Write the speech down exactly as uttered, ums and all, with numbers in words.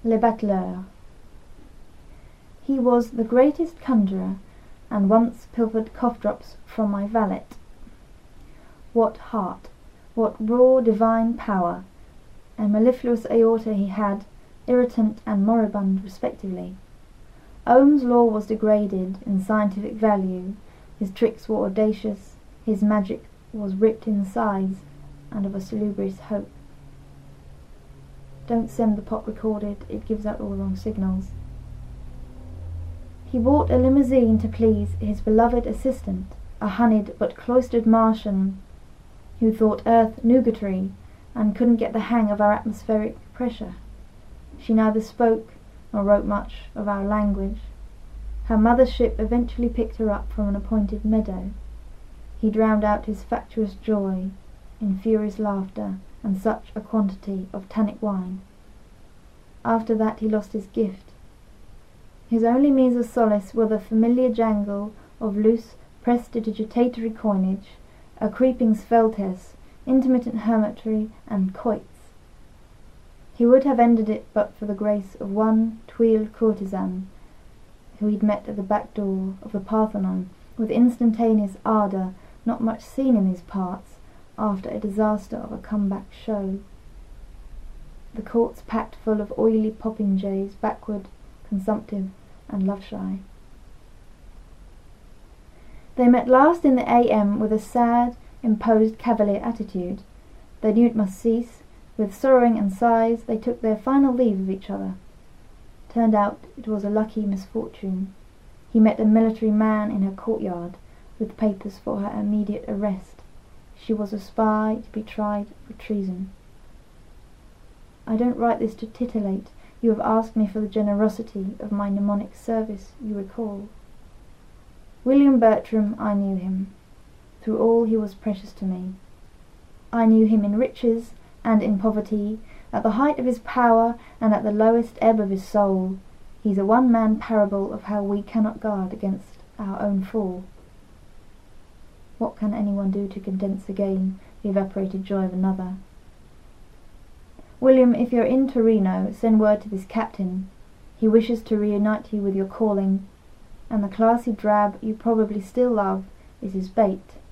Le Battleur. He was the greatest conjurer, and once pilfered cough-drops from my valet. What heart, what raw divine power, and mellifluous aorta he had, irritant and moribund respectively. Ohm's law was degraded in scientific value, his tricks were audacious, his magic was ripped in size and of a salubrious hope. Don't send the pot recorded, it gives out all the wrong signals. He bought a limousine to please his beloved assistant, a honeyed but cloistered Martian who thought Earth nugatory and couldn't get the hang of our atmospheric pressure. She neither spoke nor wrote much of our language. Her mother's ship eventually picked her up from an appointed meadow. He drowned out his fatuous joy in furious laughter and such a quantity of tannic wine. After that he lost his gift. His only means of solace were the familiar jangle of loose prestidigitatory coinage, a creeping sveltesse, intermittent hermitry, and quoits. He would have ended it but for the grace of one tweeled courtesan who he'd met at the back door of the Parthenon with instantaneous ardour not much seen in these parts after a disaster of a come-back show. The court's packed full of oily popinjays, backward, consumptive, and love-shy. They met last in the A M with a sad, imposed cavalier attitude. They knew it must cease. With sorrowing and sighs they took their final leave of each other. Turned out it was a lucky misfortune. He met a military man in her courtyard, with papers for her immediate arrest. She was a spy to be tried for treason. I don't write this to titillate. You have asked me for the generosity of my mnemonic service, you recall. William Bertram, I knew him. Through all he was precious to me. I knew him in riches and in poverty, at the height of his power and at the lowest ebb of his soul. He's a one-man parable of how we cannot guard against our own fall. What can anyone do to condense again the evaporated joy of another? William, if you're in Torino, send word to this captain. He wishes to reunite you with your calling, and the classy drab you probably still love is his bait.